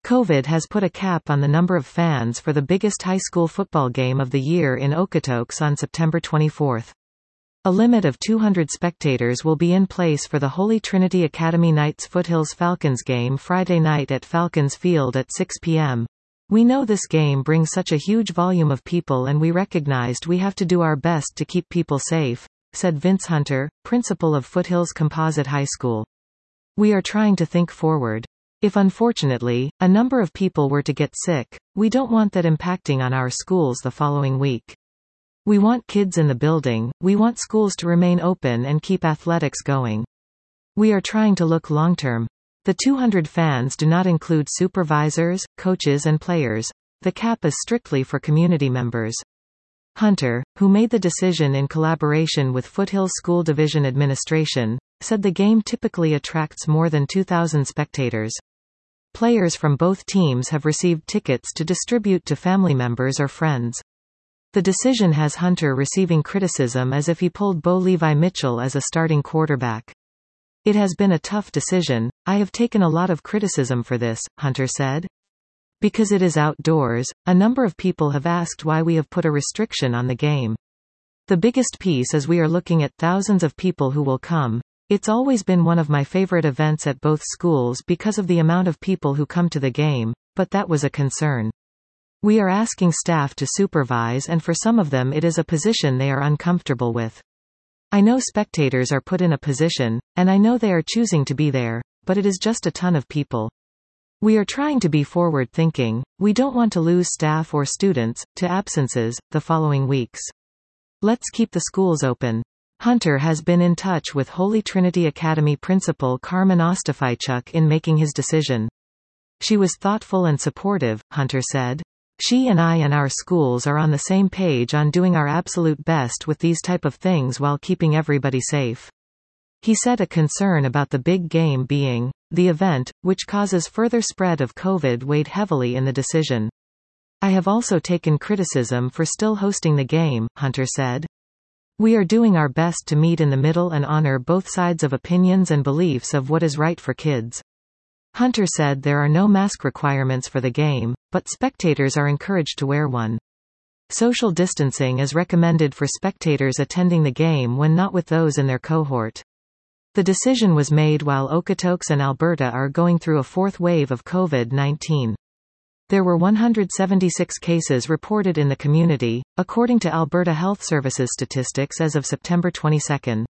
COVID has put a cap on the number of fans for the biggest high school football game of the year in Okotoks on September 24. A limit of 200 spectators will be in place for the Holy Trinity Academy Knights Foothills Falcons game Friday night at Falcons Field at 6 p.m. We know this game brings such a huge volume of people and we recognized we have to do our best to keep people safe, said Vince Hunter, principal of Foothills Composite High School. We are trying to think forward. If unfortunately, a number of people were to get sick, we don't want that impacting on our schools the following week. We want kids in the building, we want schools to remain open and keep athletics going. We are trying to look long-term. The 200 fans do not include supervisors, coaches and players. The cap is strictly for community members. Hunter, who made the decision in collaboration with Foothills School Division Administration, said the game typically attracts more than 2,000 spectators. Players from both teams have received tickets to distribute to family members or friends. The decision has Hunter receiving criticism as if he pulled Bo Levi Mitchell as a starting quarterback. It has been a tough decision. I have taken a lot of criticism for this, Hunter said. Because it is outdoors, a number of people have asked why we have put a restriction on the game. The biggest piece is we are looking at thousands of people who will come. It's always been one of my favorite events at both schools because of the amount of people who come to the game, but that was a concern. We are asking staff to supervise and for some of them it is a position they are uncomfortable with. I know spectators are put in a position, and I know they are choosing to be there, but it is just a ton of people. We are trying to be forward-thinking. We don't want to lose staff or students to absences the following weeks. Let's keep the schools open. Hunter has been in touch with Holy Trinity Academy principal Carmen Ostafychuk in making his decision. She was thoughtful and supportive, Hunter said. She and I and our schools are on the same page on doing our absolute best with these type of things while keeping everybody safe. He said a concern about the big game being the event, which causes further spread of COVID weighed heavily in the decision. I have also taken criticism for still hosting the game, Hunter said. We are doing our best to meet in the middle and honor both sides of opinions and beliefs of what is right for kids. Hunter said there are no mask requirements for the game, but spectators are encouraged to wear one. Social distancing is recommended for spectators attending the game when not with those in their cohort. The decision was made while Okotoks and Alberta are going through a fourth wave of COVID-19. There were 176 cases reported in the community, according to Alberta Health Services statistics as of September 22.